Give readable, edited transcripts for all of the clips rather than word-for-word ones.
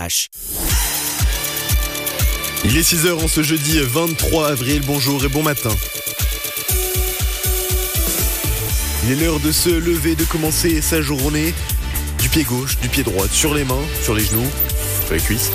Il est 6h en ce jeudi 23 avril. Bonjour et bon matin. Il est l'heure de se lever, de commencer sa journée. Du pied gauche, du pied droit, sur les mains, sur les genoux, sur les cuisses.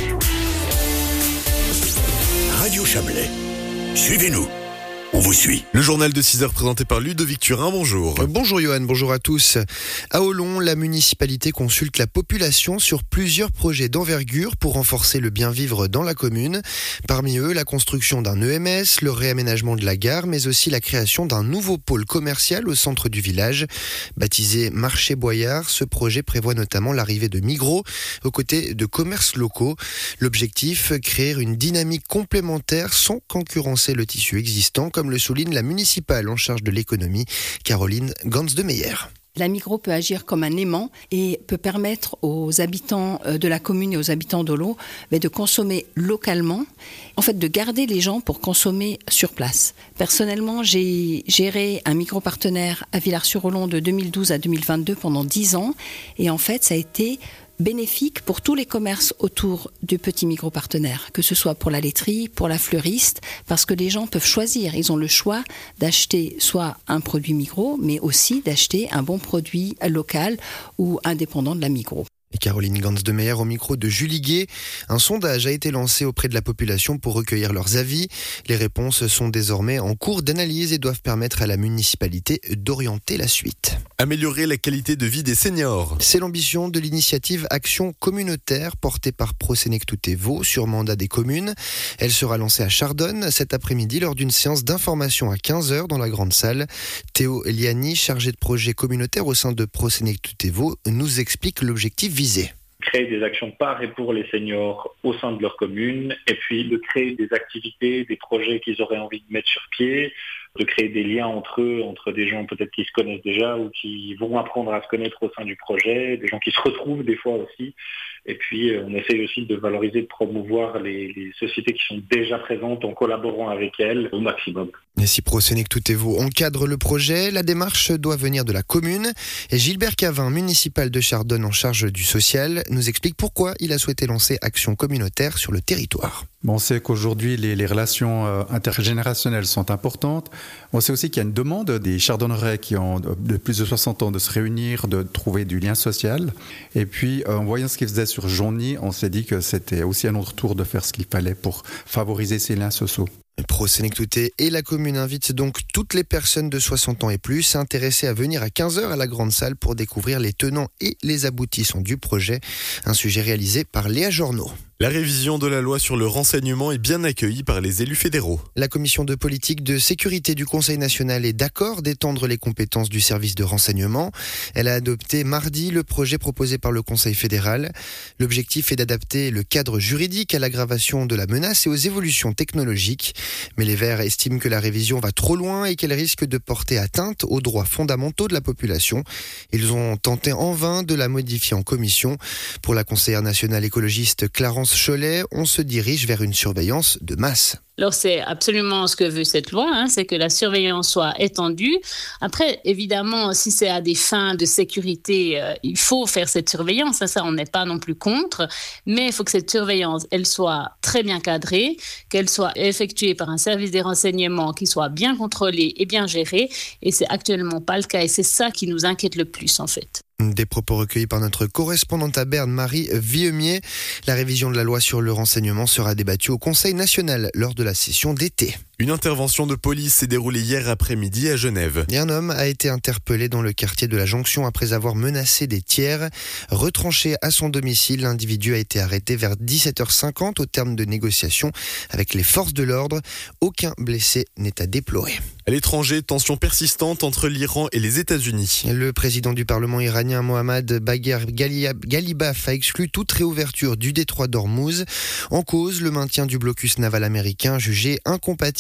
Radio Chablais. Suivez-nous. On vous suit. Le journal de 6h présenté par Ludovic Turin, bonjour. Bonjour Johan, bonjour à tous. À Olon, la municipalité consulte la population sur plusieurs projets d'envergure pour renforcer le bien-vivre dans la commune. Parmi eux, la construction d'un EMS, le réaménagement de la gare, mais aussi la création d'un nouveau pôle commercial au centre du village. Baptisé Marché Boyard, ce projet prévoit notamment l'arrivée de Migros aux côtés de commerces locaux. L'objectif, créer une dynamique complémentaire sans concurrencer le tissu existant, comme le souligne la municipale en charge de l'économie, Caroline Gans-de-Meyer. La Migros peut agir comme un aimant et peut permettre aux habitants de la commune et aux habitants d'Olon de consommer localement, en fait de garder les gens pour consommer sur place. Personnellement, j'ai géré un Migros partenaire à Villars-sur-Olon de 2012 à 2022 pendant 10 ans et en fait ça a été bénéfique pour tous les commerces autour du petit Migros partenaire, que ce soit pour la laiterie, pour la fleuriste, parce que les gens peuvent choisir. Ils ont le choix d'acheter soit un produit Migros, mais aussi d'acheter un bon produit local ou indépendant de la Migros. Et Caroline Gans-de-Meyer au micro de Julie Gué. Un sondage a été lancé auprès de la population pour recueillir leurs avis. Les réponses sont désormais en cours d'analyse et doivent permettre à la municipalité d'orienter la suite. Améliorer la qualité de vie des seniors. C'est l'ambition de l'initiative Action communautaire portée par Prosenectoutevo sur mandat des communes. Elle sera lancée à Chardonne cet après-midi lors d'une séance d'information à 15h dans la grande salle. Théo Liani, chargé de projet communautaire au sein de Prosenectoutevo, nous explique l'objectif visé. Créer des actions par et pour les seniors au sein de leur commune et puis de créer des activités, des projets qu'ils auraient envie de mettre sur pied, de créer des liens entre eux, entre des gens peut-être qui se connaissent déjà ou qui vont apprendre à se connaître au sein du projet, des gens qui se retrouvent des fois aussi. Et puis on essaye aussi de valoriser, de promouvoir les sociétés qui sont déjà présentes en collaborant avec elles au maximum. Et si Prosenectoutevo encadre le projet, la démarche doit venir de la commune. Et Gilbert Cavin, municipal de Chardonne en charge du social, nous explique pourquoi il a souhaité lancer Action communautaire sur le territoire. On sait qu'aujourd'hui, les relations intergénérationnelles sont importantes. On sait aussi qu'il y a une demande des chardonnerets qui ont de plus de 60 ans de se réunir, de trouver du lien social. Et puis, en voyant ce qu'ils faisaient sur Journy, on s'est dit que c'était aussi à notre tour de faire ce qu'il fallait pour favoriser ces liens sociaux. Prosenectoutevo et la commune invitent donc toutes les personnes de 60 ans et plus intéressées à venir à 15h à la grande salle pour découvrir les tenants et les aboutissants du projet. Un sujet réalisé par Léa Journeau. La révision de la loi sur le renseignement est bien accueillie par les élus fédéraux. La commission de politique de sécurité du Conseil national est d'accord d'étendre les compétences du service de renseignement. Elle a adopté mardi le projet proposé par le Conseil fédéral. L'objectif est d'adapter le cadre juridique à l'aggravation de la menace et aux évolutions technologiques. Mais les Verts estiment que la révision va trop loin et qu'elle risque de porter atteinte aux droits fondamentaux de la population. Ils ont tenté en vain de la modifier en commission. Pour la conseillère nationale écologiste Clarence Cholet, on se dirige vers une surveillance de masse. Alors c'est absolument ce que veut cette loi, c'est que la surveillance soit étendue. Après, évidemment, si c'est à des fins de sécurité, il faut faire cette surveillance, ça on n'est pas non plus contre, mais il faut que cette surveillance, elle soit très bien cadrée, qu'elle soit effectuée par un service des renseignements qui soit bien contrôlé et bien géré, et c'est actuellement pas le cas, et c'est ça qui nous inquiète le plus en fait. Des propos recueillis par notre correspondante à Berne, Marie Vieumier. La révision de la loi sur le renseignement sera débattue au Conseil national lors de la session d'été. Une intervention de police s'est déroulée hier après-midi à Genève. Et un homme a été interpellé dans le quartier de la Jonction après avoir menacé des tiers. Retranché à son domicile, l'individu a été arrêté vers 17h50 au terme de négociations avec les forces de l'ordre. Aucun blessé n'est à déplorer. À l'étranger, tension persistante entre l'Iran et les États-Unis. Le président du Parlement iranien Mohammad Bagher Ghalibaf a exclu toute réouverture du détroit d'Ormuz. En cause, le maintien du blocus naval américain jugé incompatible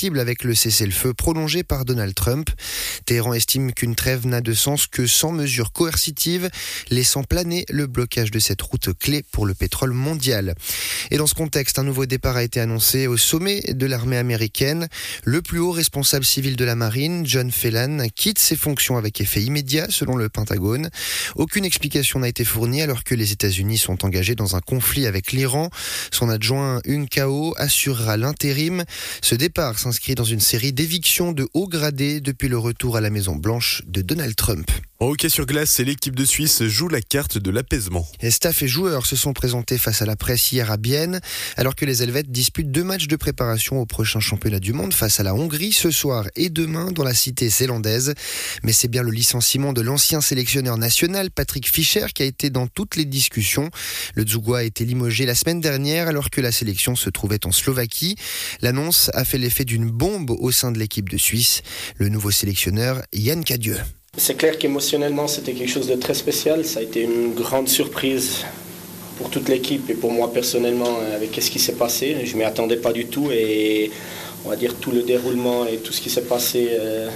incompatible avec le cessez-le-feu prolongé par Donald Trump. Téhéran estime qu'une trêve n'a de sens que sans mesures coercitives, laissant planer le blocage de cette route clé pour le pétrole mondial. Et dans ce contexte, un nouveau départ a été annoncé au sommet de l'armée américaine. Le plus haut responsable civil de la marine, John Phelan, quitte ses fonctions avec effet immédiat selon le Pentagone. Aucune explication n'a été fournie alors que les États-Unis sont engagés dans un conflit avec l'Iran. Son adjoint Hung Kao assurera l'intérim. Ce départ s'inscrit dans une série d'évictions de haut gradé depuis le retour à la Maison-Blanche de Donald Trump. En hockey sur glace, l'équipe de Suisse joue la carte de l'apaisement. Et staff et joueurs se sont présentés face à la presse hier à Bienne, alors que les Helvètes disputent 2 matchs de préparation au prochain championnat du monde face à la Hongrie ce soir et demain dans la cité zélandaise. Mais c'est bien le licenciement de l'ancien sélectionneur national Patrick Fischer qui a été dans toutes les discussions. Le Dzougua a été limogé la semaine dernière alors que la sélection se trouvait en Slovaquie. L'annonce a fait l'effet d'une bombe au sein de l'équipe de Suisse. Le nouveau sélectionneur, Yann Cadieux. C'est clair qu'émotionnellement, c'était quelque chose de très spécial. Ça a été une grande surprise pour toute l'équipe et pour moi personnellement avec ce qui s'est passé. Je ne m'y attendais pas du tout et on va dire tout le déroulement et tout ce qui s'est passé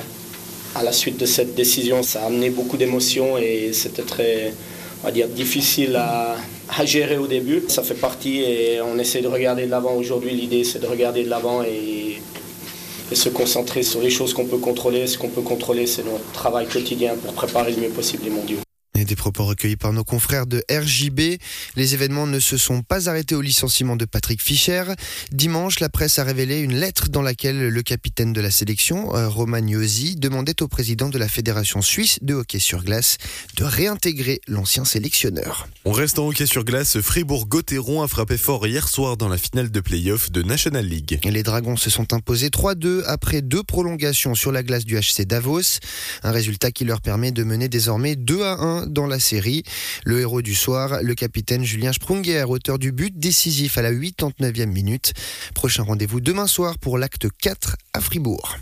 à la suite de cette décision, ça a amené beaucoup d'émotions et c'était très, on va dire, difficile à gérer au début. Ça fait partie et on essaie de regarder de l'avant. Aujourd'hui, l'idée c'est de regarder de l'avant et se concentrer sur les choses qu'on peut contrôler. Ce qu'on peut contrôler, c'est notre travail quotidien pour préparer le mieux possible les mondiaux. Et des propos recueillis par nos confrères de RJB. Les événements ne se sont pas arrêtés au licenciement de Patrick Fischer. Dimanche, la presse a révélé une lettre dans laquelle le capitaine de la sélection, Roman Iosi, demandait au président de la Fédération suisse de hockey sur glace de réintégrer l'ancien sélectionneur. On reste en hockey sur glace. Fribourg-Gotteron a frappé fort hier soir dans la finale de play-off de National League. Les Dragons se sont imposés 3-2 après 2 prolongations sur la glace du HC Davos. Un résultat qui leur permet de mener désormais 2-1 dans la série. Le héros du soir, le capitaine Julien Sprunger, auteur du but décisif à la 89e minute. Prochain rendez-vous demain soir pour l'acte 4 à Fribourg.